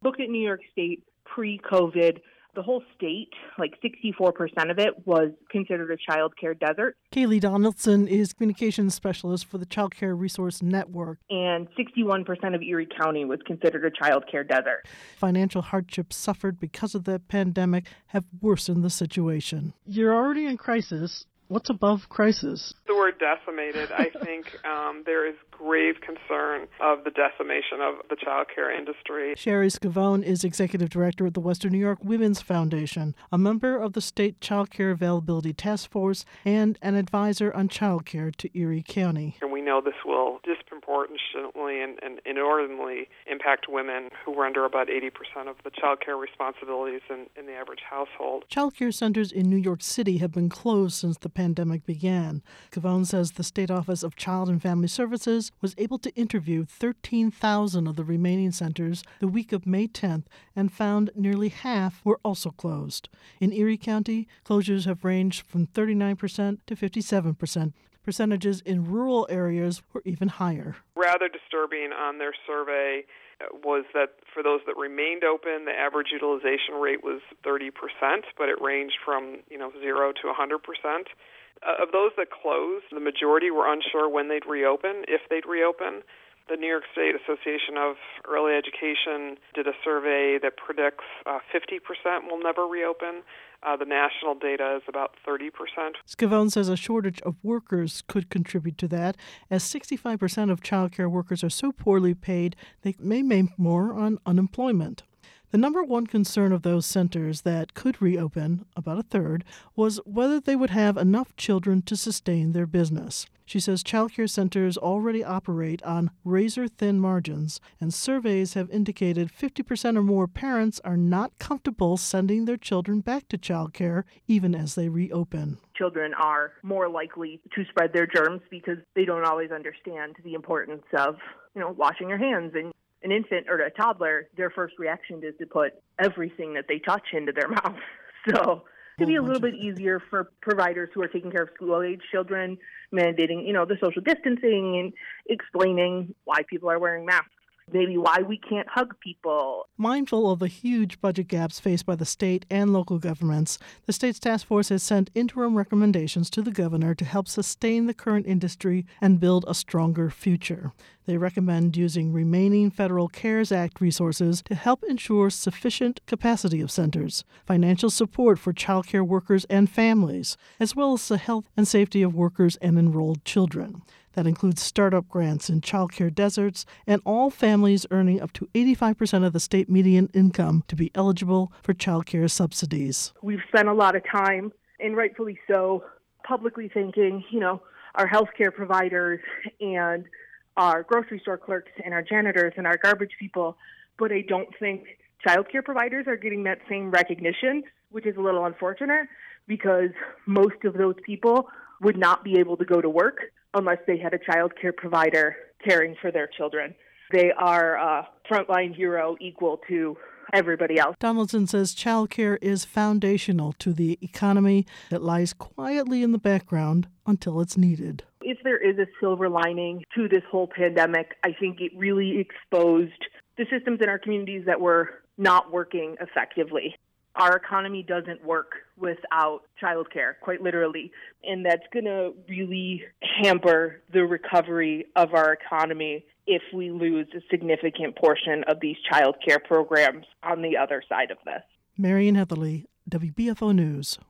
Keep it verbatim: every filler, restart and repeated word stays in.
Look at New York State pre-COVID. The whole state, like sixty-four percent of it, was considered a child care desert. Kaylee Donaldson is communications specialist for the Child Care Resource Network. And sixty-one percent of Erie County was considered a child care desert. Financial hardships suffered because of the pandemic have worsened the situation. You're already in crisis. What's above crisis? The word decimated. I think um, there is grave concern of the decimation of the child care industry. Sherry Scavone is executive director of the Western New York Women's Foundation, a member of the State Child Care Availability Task Force, and an advisor on child care to Erie County. And we know this will disproportionately and, and inordinately impact women who are under about eighty percent of the child care responsibilities in, in the average household. Child care centers in New York City have been closed since the pandemic began. Scavone says the State Office of Child and Family Services was able to interview thirteen thousand of the remaining centers the week of May tenth and found nearly half were also closed. In Erie County, closures have ranged from thirty-nine percent to fifty-seven percent. Percentages in rural areas were even higher. Rather disturbing on their survey was that for those that remained open, the average utilization rate was thirty percent, but it ranged from, you know, zero to one hundred percent. Uh, of those that closed, the majority were unsure when they'd reopen, if they'd reopen. The New York State Association of Early Education did a survey that predicts uh, fifty percent will never reopen. Uh, the national data is about thirty percent. Scavone says a shortage of workers could contribute to that, as sixty-five percent of child care workers are so poorly paid they may make more on unemployment. The number one concern of those centers that could reopen, about a third, was whether they would have enough children to sustain their business. She says child care centers already operate on razor-thin margins, and surveys have indicated fifty percent or more parents are not comfortable sending their children back to child care even as they reopen. Children are more likely to spread their germs because they don't always understand the importance of, you know, washing your hands. And an infant or a toddler, their first reaction is to put everything that they touch into their mouth. So it could be a little bit easier for providers who are taking care of school-age children, mandating, you know, the social distancing and explaining why people are wearing masks. Maybe why we can't hug people. Mindful of the huge budget gaps faced by the state and local governments, the state's task force has sent interim recommendations to the governor to help sustain the current industry and build a stronger future. They recommend using remaining federal CARES Act resources to help ensure sufficient capacity of centers, financial support for child care workers and families, as well as the health and safety of workers and enrolled children. That includes startup grants in child care deserts and all families earning up to eighty-five percent of the state median income to be eligible for child care subsidies. We've spent a lot of time, and rightfully so, publicly thanking, you know, our healthcare providers and our grocery store clerks and our janitors and our garbage people, but I don't think child care providers are getting that same recognition, which is a little unfortunate because most of those people would not be able to go to work unless they had a child care provider caring for their children. They are a frontline hero equal to everybody else. Donaldson says child care is foundational to the economy that lies quietly in the background until it's needed. If there is a silver lining to this whole pandemic, I think it really exposed the systems in our communities that were not working effectively. Our economy doesn't work without childcare, quite literally, and that's going to really hamper the recovery of our economy if we lose a significant portion of these childcare programs on the other side of this. Marian Heatherly, W B F O News.